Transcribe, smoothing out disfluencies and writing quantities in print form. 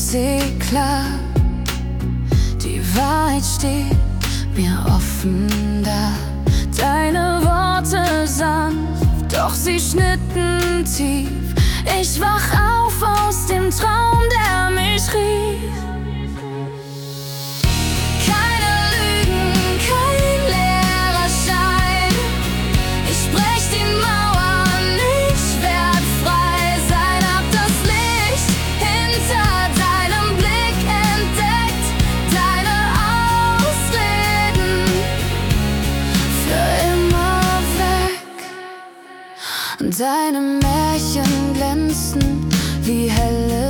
seh klar, die Wahrheit steht mir offen da. Deine Worte sanft, doch sie schnitten tief. Ich wach auf aus dem Traum, der mich rief. Keine Lügen, kein leerer Schein. Ich brech die Mauern, ich werd frei sein. Hab das Licht hinter deinem Blick entdeckt, deine Ausreden für immer weg. Deine Märchen glänzen wie helle